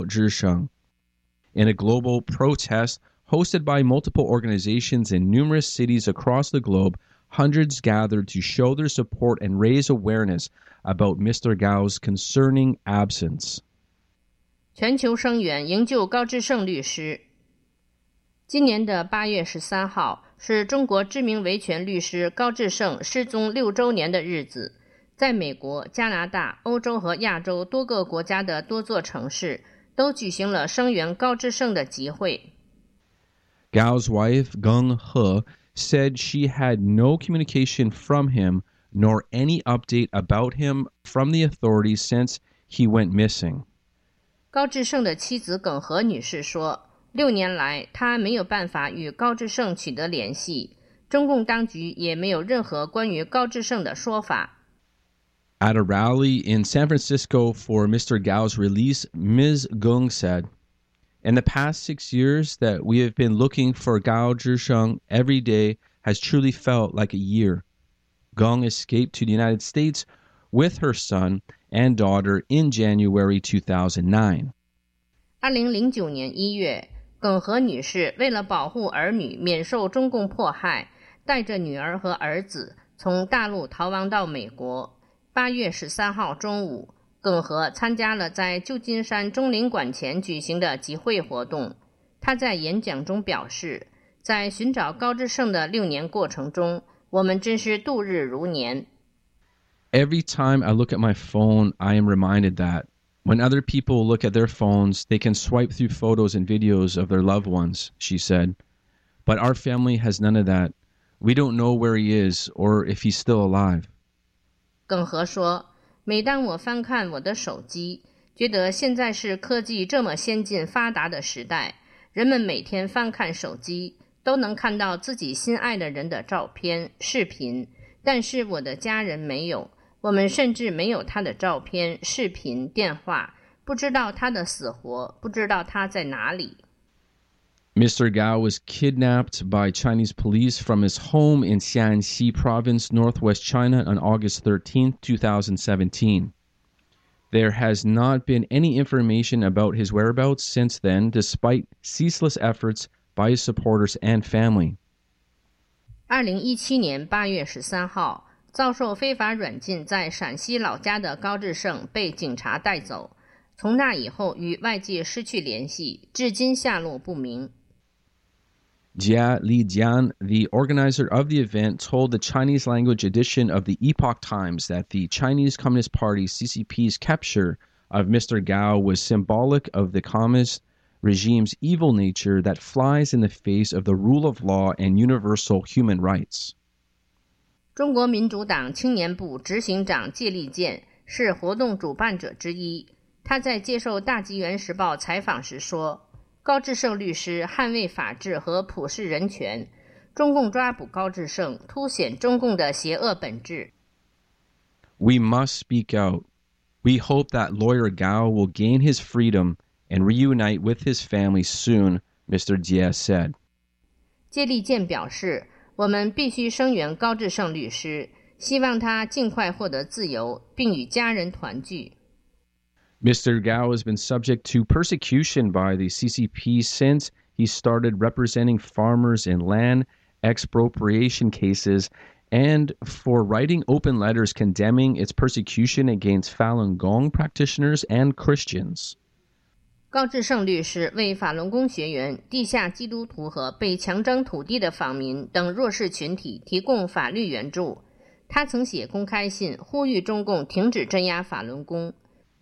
之声 In a global protest hosted by multiple organizations in numerous cities across the globe, hundreds gathered to show their support and raise awareness about Mr. Gao's concerning absence. 全球声援营救高志胜律师。今年的8月13号是中国知名维权律师高志胜失踪6周年的日子，在美国、加拿大、欧洲和亚洲多个国家的多座城市都举行了声援高志胜的集会。 Gao's wife, Geng He, said she had no communication from him nor any update about him from the authorities since he went missing. 高志胜的妻子耿和女士说，6年来她没有办法与高志胜取得联系，中共当局也没有任何关于高志胜的说法。 At a rally in San Francisco for Mr. Gao's release, Ms. Geng said, "In the past 6 years that we have been looking for Gao Zhisheng, every day has truly felt like a year." Geng escaped to the United States with her son and daughter in January 2009. 2009年1月，耿和女士为了保护儿女免受中共迫害，带着女儿和儿子从大陆逃亡到美国。8月13号中午，耿和参加了在旧金山中领馆前举行的集会活动。他在演讲中表示，在寻找高志胜的6年过程中，我们真是度日如年。 Every time I look at my phone, I am reminded that when other people look at their phones, they can swipe through photos and videos of their loved ones, she said. But our family has none of that. We don't know where he is or if he's still alive. 耿和说，每当我翻看我的手机，觉得现在是科技这么先进发达的时代，人们每天翻看手机都能看到自己心爱的人的照片、视频，但是我的家人没有，我们甚至没有他的照片、视频、电话，不知道他的死活，不知道他在哪里。 Mr. Gao was kidnapped by Chinese police from his home in Shaanxi Province, northwest China, on August 13, 2017. There has not been any information about his whereabouts since then, despite ceaseless efforts by his supporters and family. 2017年8月13号，遭受非法软禁在陕西老家的高志胜被警察带走，从那以后与外界失去联系，至今下落不明。 Jia Lijian, the organizer of the event, told the Chinese-language edition of the Epoch Times that the Chinese Communist Party CCP's capture of Mr. Gao was symbolic of the Communist regime's evil nature that flies in the face of the rule of law and universal human rights. 中国民主党青年部执行长介立健是活动主办者之一，他在接受大纪元时报采访时说，高志胜律师捍卫法治和普世人权，中共抓捕高志胜凸显中共的邪恶本质。 We must speak out. We hope that lawyer Gao will gain his freedom and reunite with his family soon, Mr. Jia said. 介立健表示，我们必须声援高志胜律师，希望他尽快获得自由，并与家人团聚。 Mr. Gao has been subject to persecution by the CCP since he started representing farmers in land expropriation cases and for writing open letters condemning its persecution against Falun Gong practitioners and Christians. 高志胜律师为法轮功学员、地下基督徒和被强征土地的访民等弱势群体提供法律援助。他曾写公开信呼吁中共停止镇压法轮功。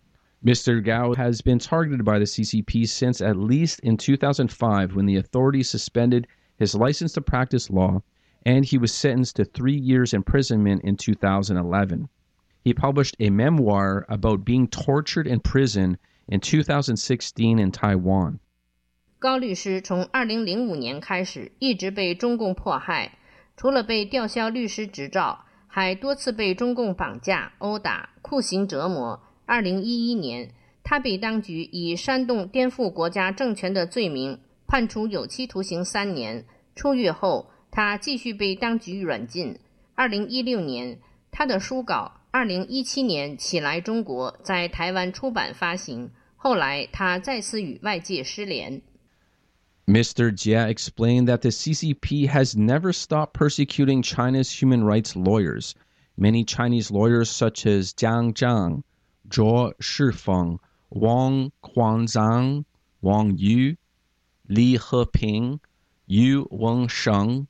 Mr. Gao has been targeted by the CCP since at least in 2005 when the authorities suspended his license to practice law, and he was sentenced to 3 years imprisonment in 2011. He published a memoir about being tortured in prison in 2016 in Taiwan. 高律师从2005年开始一直被中共迫害，除了被吊销律师执照，还多次被中共绑架、殴打、酷刑折磨。2011年，他被当局以煽动颠覆国家政权的罪名判处有期徒刑3年。出狱后，他继续被当局软禁。2016年，他的书稿《2017年起来中国》在台湾出版发行， 后来他再次与外界失联。 Mr. Jia explained that the CCP has never stopped persecuting China's human rights lawyers. Many Chinese lawyers such as Jiang Zhang, Zhuo Shifeng, Wang Quanzang, Wang Yu, Li Heping, Yu Wensheng,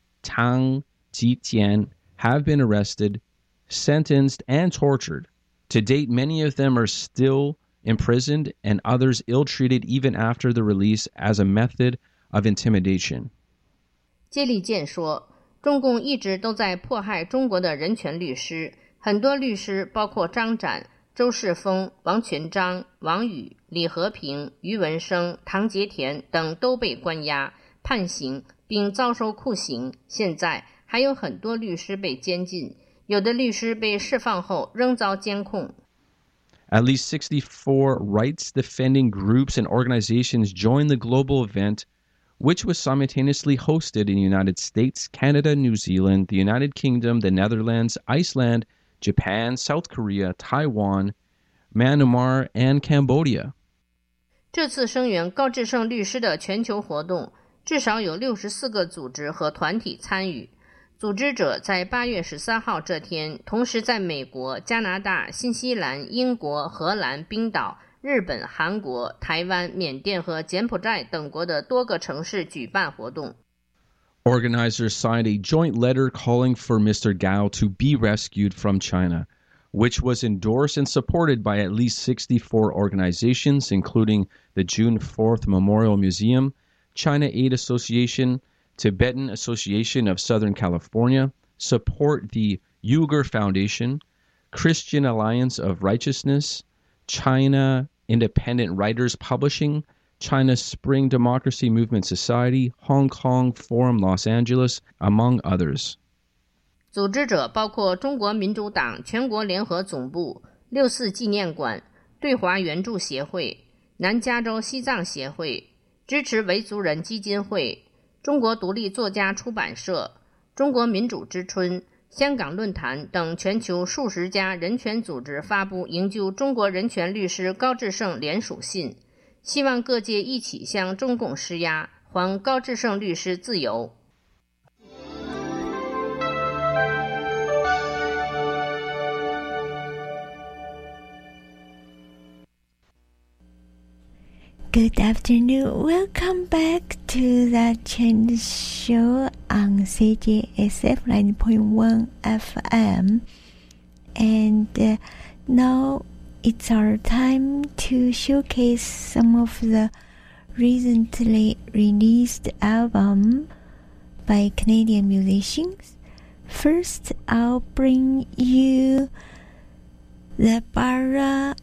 Tang Jitian have been arrested, sentenced, and tortured. To date, many of them are still imprisoned and others ill-treated even after the release as a method of intimidation. 接力健说，中共一直都在迫害中国的人权律师，很多律师包括张展、周世峰、王群章、王宇、李和平、于文生、唐杰田等都被关押、判刑并遭受酷刑，现在还有很多律师被监禁，有的律师被释放后仍遭监控。 At least 64 rights-defending groups and organizations joined the global event, which was simultaneously hosted in the United States, Canada, New Zealand, the United Kingdom, the Netherlands, Iceland, Japan, South Korea, Taiwan, Myanmar, and Cambodia. 这次声援高志胜律师的全球活动，至少有64个组织和团体参与。组织者在8月13号这天，同时在美国、加拿大、新西兰、英国、荷兰、冰岛、日本、韩国、台湾、缅甸和柬埔寨等国的多个城市举办活动。 Organizers signed a joint letter calling for Mr. Gao to be rescued from China, which was endorsed and supported by at least 64 organizations, including the June 4th Memorial Museum, China Aid Association, Tibetan Association of Southern California, Support the Uyghur Foundation, Christian Alliance of Righteousness, China Independent Writers Publishing, China Spring Democracy Movement Society, Hong Kong Forum Los Angeles, among others. 组织者包括中国民主党全国联合总部、6·4纪念馆、对华援助协会、南加州西藏协会、支持维族人基金会、中国独立作家出版社、中国民主之春、香港论坛等全球数十家人权组织发布营救中国人权律师高志胜联署信，希望各界一起向中共施压，还高志胜律师自由。 Good afternoon. Welcome back to the Chinese show on CJSF 90.1 FM. And now it's our time to showcase some of the recently released albums by Canadian musicians. First, I'll bring you the Bara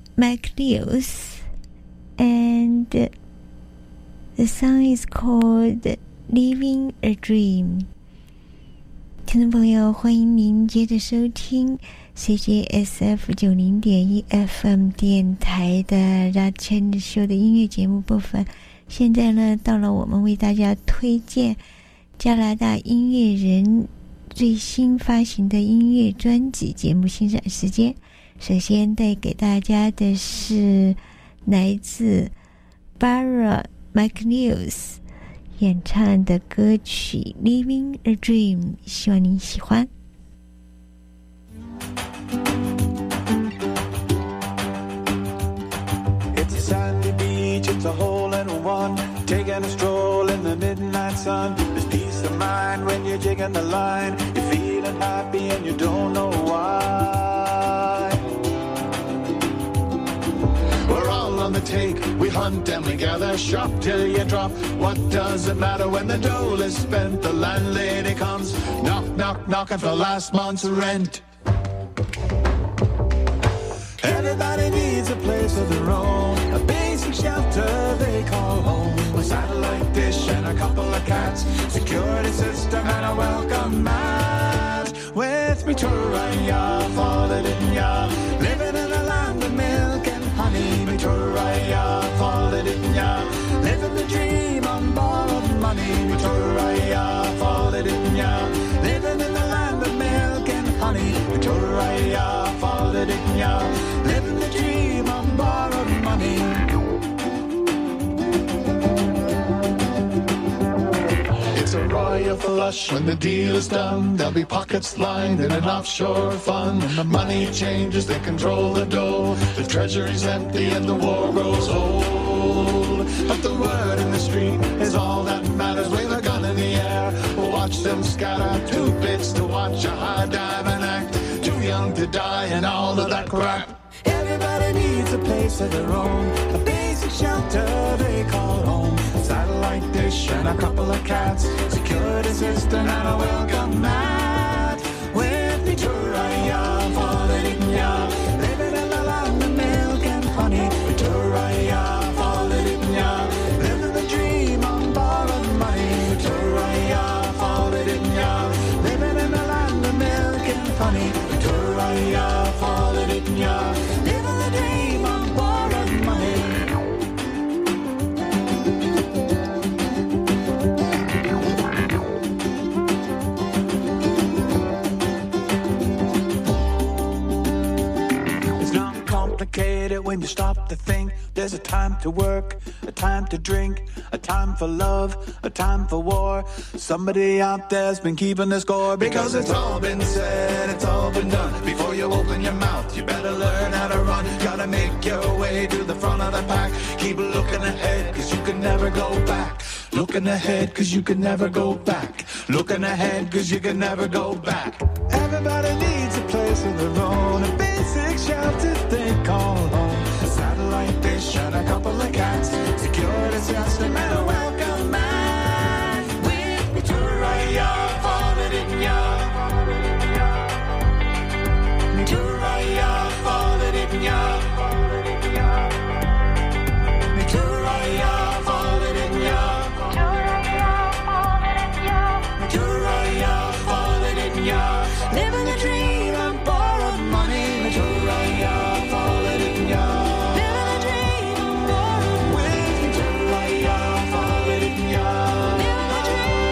McLeos.And the song is called Living a Dream. 听众朋友，欢迎您接着收听 CJSF 90.1 FM 电台的 The Chinese Show 的音乐节目部分。现在呢，到了我们为大家推荐加拿大音乐人最新发行的音乐专辑节目欣赏时间。首先带给大家的是来自 Bara McLeos 演唱的歌曲 Living a Dream， 希望您喜欢。 It's a sandy beach, it's a hole in one, taking a stroll in the midnight sun. There's peace of mind when you're jigging the line, you're feeling happy and you don't know why.We're all on the take, we hunt and we gather, shop till you drop. What does it matter when the dole is spent? The landlady comes, knock, knock, knocking for last month's rent. Everybody needs a place of their own, a basic shelter they call home. A satellite dish and a couple of cats, security system and a welcome mat. With me to Raya, falling in ya, living in a land of milk and honey. Victoria, falling in ya, living the dream on borrowed money. Victoria, falling in ya, living in the land of milk and honey. Victoria, falling in ya, living the dream on borrowed money. royal flush. When the deal is done, there'll be pockets lined in an offshore fund. When the money changes, they control the dough. The treasury's empty and the war grows old. But the word in the street is all that matters. Wave a gun in the air, watch them scatter. 2 bits to watch a high diamond act. Too young to die and all of that crap. Everybody needs a place of their own, a basic shelter they call home. A satellite dish and a couple of cats, security system and a welcome mat. With me to Raya, falling in ya, living in the land of milk and honey. To Raya, falling in ya, living the dream on borrowed money. To Raya, falling in ya, living in the land of milk and honey. To Raya, falling in ya, living the dream on borrowed money. It's not complicated when you stop to think. There's a time to work, a time to drink, a time for love, a time for war. Somebody out there's been keeping the score, because it's all been said, it's all been done. Before you open your mouth, you better learn how to run. Gotta make your way to the front of the pack. Keep looking ahead, cause you can never go back. Looking ahead, cause you can never go back. Looking ahead, cause you can never go back. Everybody needs a place of their own, a basic shelter they call home. A satellite dish and a couple of cats, security system and a welcome mat. With me to Raya, falling in ya. To Raya, falling in ya. To Raya, falling in ya. To Raya, falling in ya. Living the dream on borrowed money. To Raya, falling in ya. Living the dream on borrowed money. To Raya, falling in ya. Living the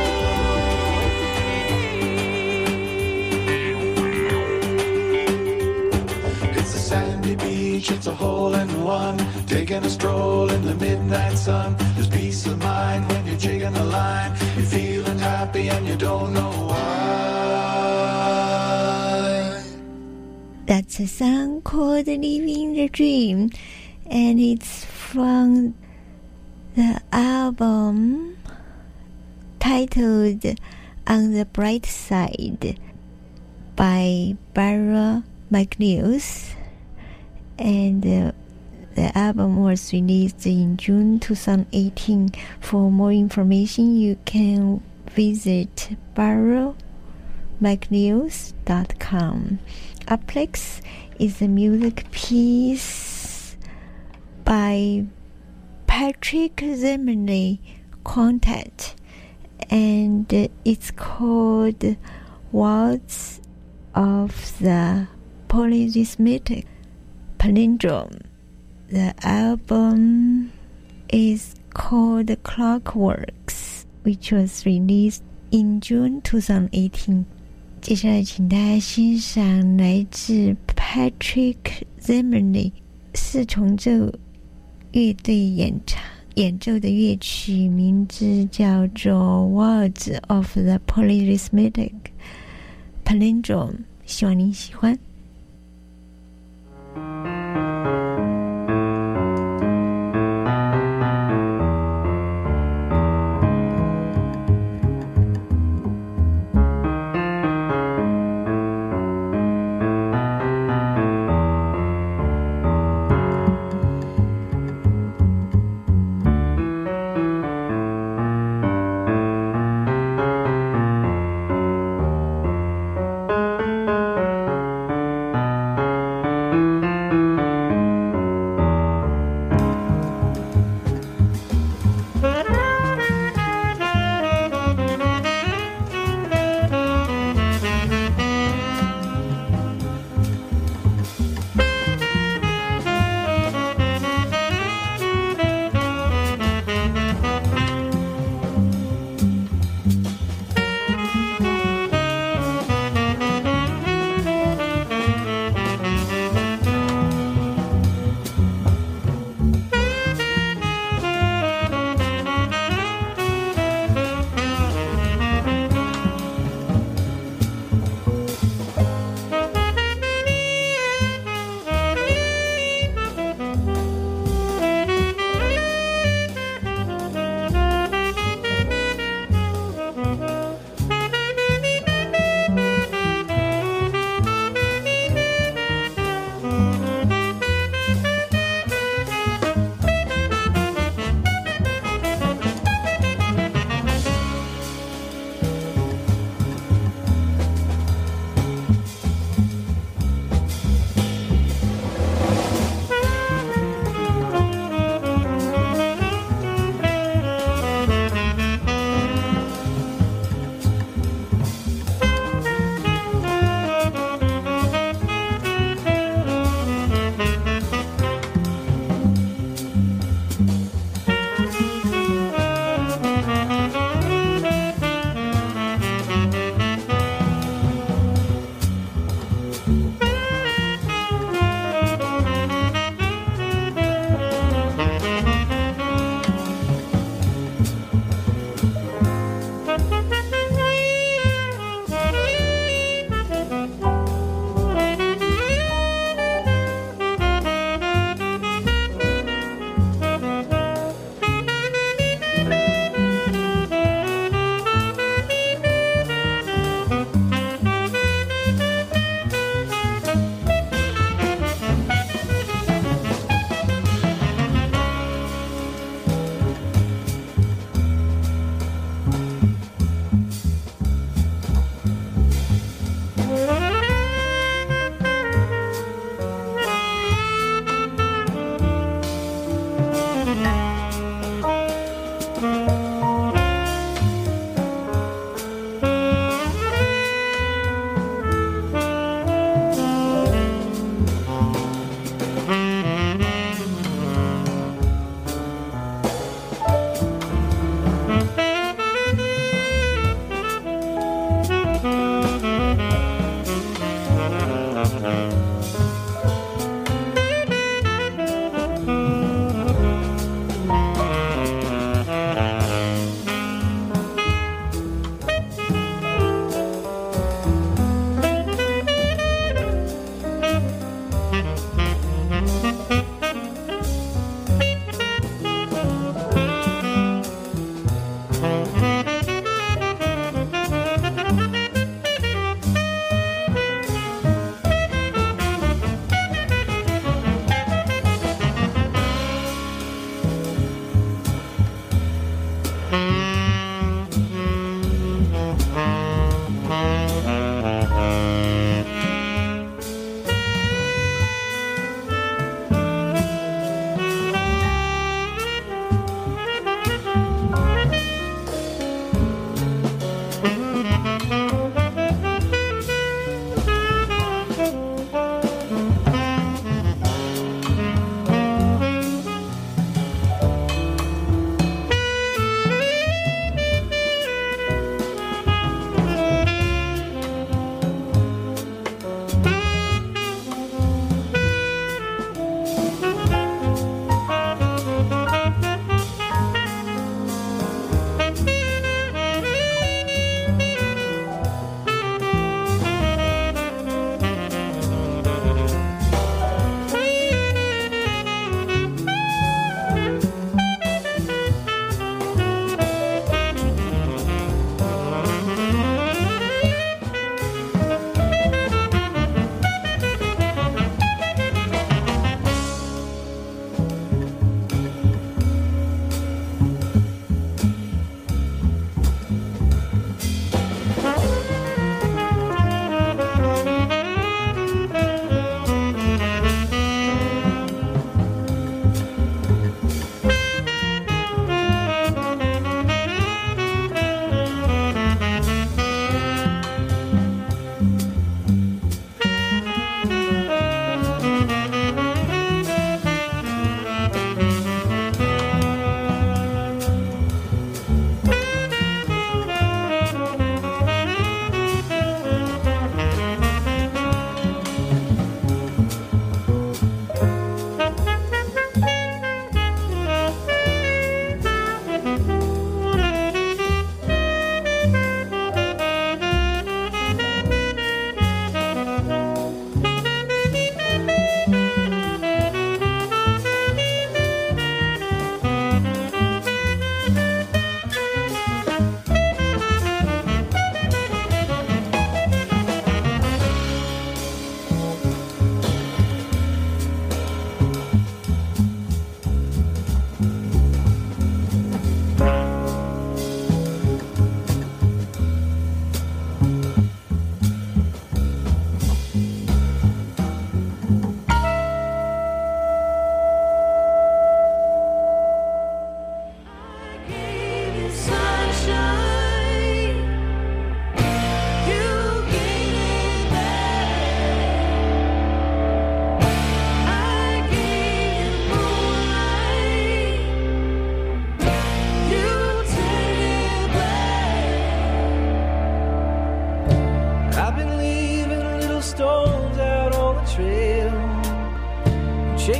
dream. It's a sandy beach, it's a hole-in-one. Taking a stroll in the midnight sun. There's peace of mind when you're jigging the line. You're feeling happy and you don't know why. That's a song called Living the Dream, and it's from the album titled On the Bright Side by Barra McNeils, and the album was released in June 2018. For more information, you can visit barrowmcneils.com. Uplex is a music piece by Patrick Zemley Quartet, and it's called Waltz of the Polyrhythmic Palindrome. The album is called Clockworks, which was released in June 2018. 接下来请大家欣赏来自 Patrick Zemley 四重奏乐队演奏的乐曲，名字叫做 Waltz of the Polyrhythmic Palindrome， 希望您喜欢。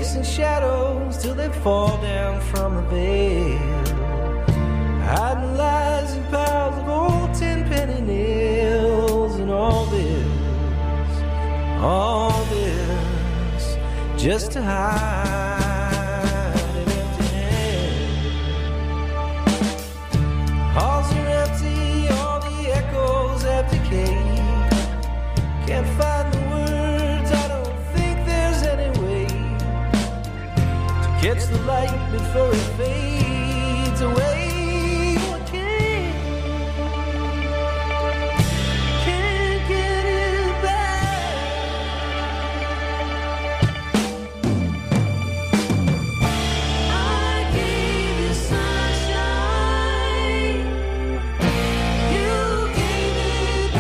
chasing shadows till they fall down from the veil, hiding lies in piles of old 10-penny nails. And all this just to hide an empty hand. Halls are empty, all the echoes have decayed. Can't find the words, I don't think there's any way to catch the light before it fades away. Can't get it back. I gave you sunshine, you gave it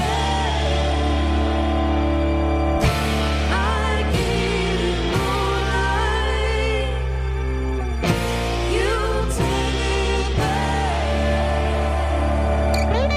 back. I gave you moonlight, you take it back.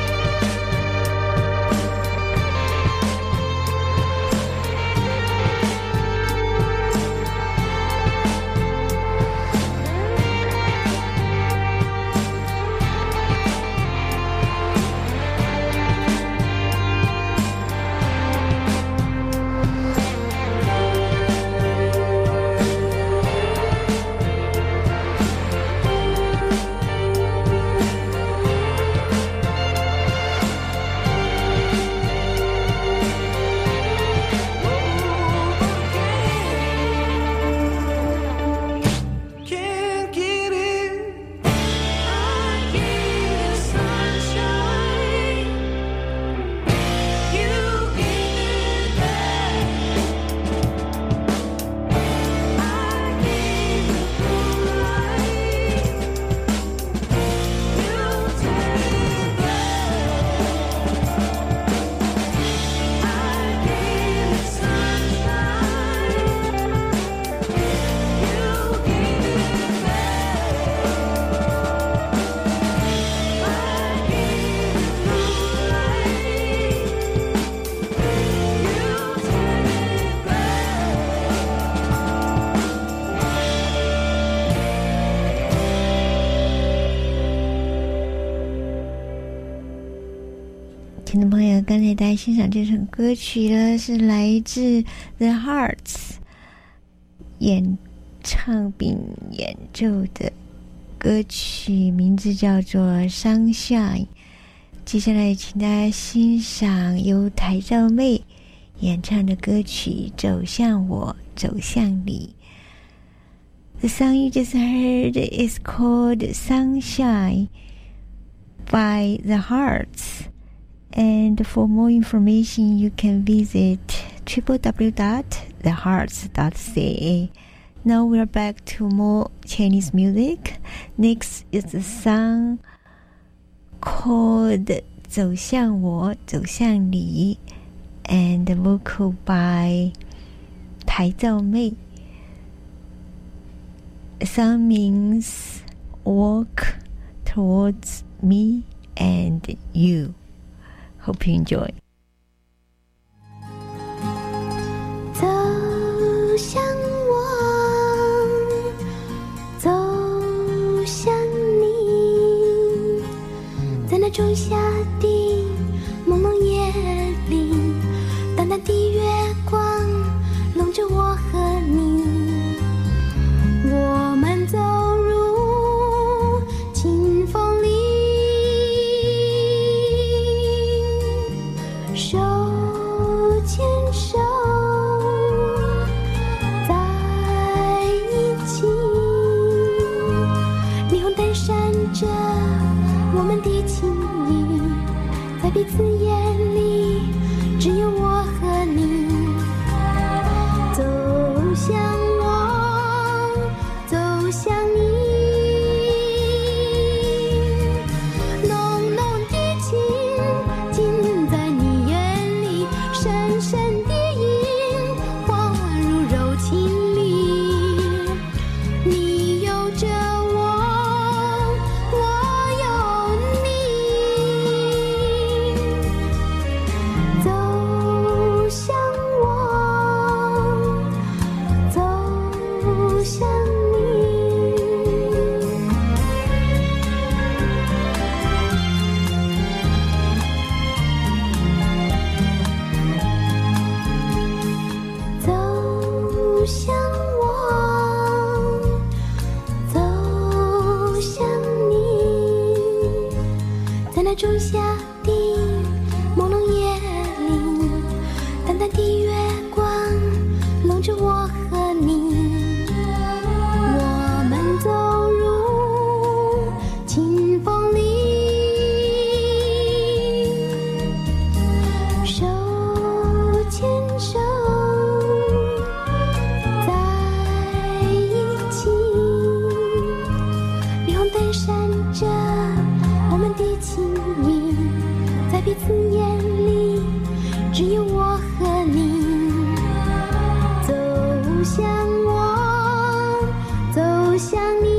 Can't get it. I gave you sunshine, you gave it back. I gave you moonlight, you take it back. I gave you sunshine, you gave it back. I gave you moonlight, you take it back. 听众朋友，刚才大家欣赏这首歌曲呢，是来自 The Hearts 演唱并演奏的歌曲，名字叫做 Sunshine。接下来请大家欣赏由台兆妹演唱的歌曲走向我，走向你。The song you just heard is called Sunshine by The Hearts. And for more information, you can visit www.thehearts.ca. Now we're back to more Chinese music. Next is a song called 走向我，走向你 and vocal by 台兆妹. The song means walk towards me and you. Hope you enjoy. 走向我，走向你，在那仲夏的蒙蒙夜里，淡淡的月光笼着我和你，我们走入清风里，手牵手在一起，霓虹灯闪着我们的情谊，在彼此眼里只有我和你，走向我，走向你，浓浓的情尽在你眼里，深深的影晃入柔情里，你有着我，我有你，走仲夏的朦胧夜里，淡淡的月光笼着我和你，我们走入清风里，手牵手在一起，霓虹灯闪着我们的情谊，在彼此眼里只有我和你，走向我，走向你，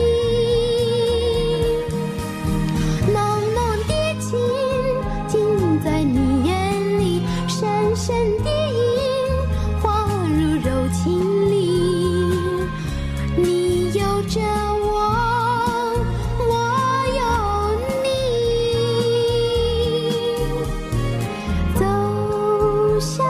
浓浓的情尽在你眼里，深深的影滑入柔情里，你有着我，我有你，走向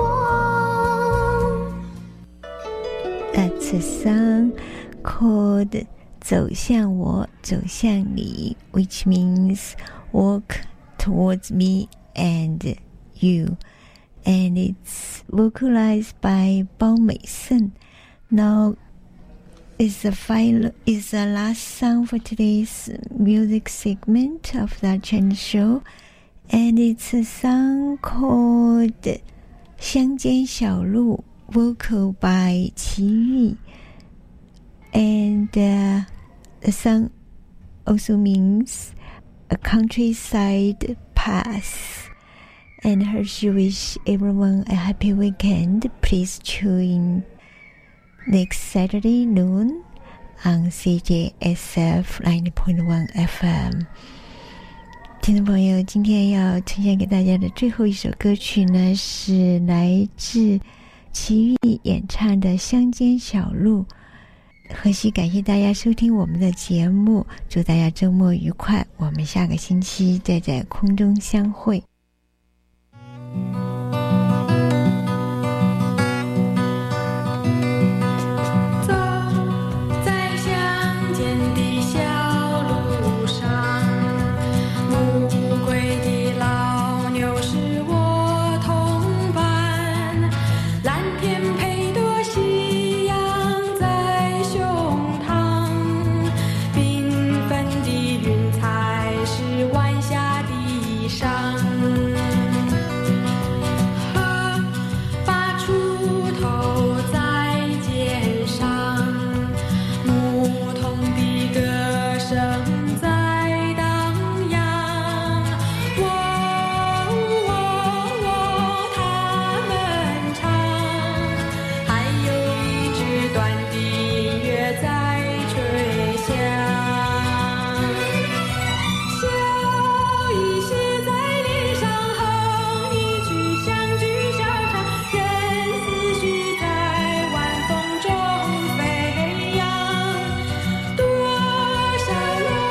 我。 That's a song called 走向我，走向你 which means walk towards me and you. And it's vocalized by 包美胜. Now is the last song for today's music segment of the Chinese show, and it's a song called 乡间小路 vocal by 齐豫, and the song also means a countryside path. And her she wish everyone a happy weekend. Please tune in next Saturday noon on CJSF 90.1 FM. 听众朋友，今天要呈现给大家的最后一首歌曲呢，是来自齐豫演唱的《乡间小路》。荷西感谢大家收听我们的节目，祝大家周末愉快，我们下个星期再在空中相会。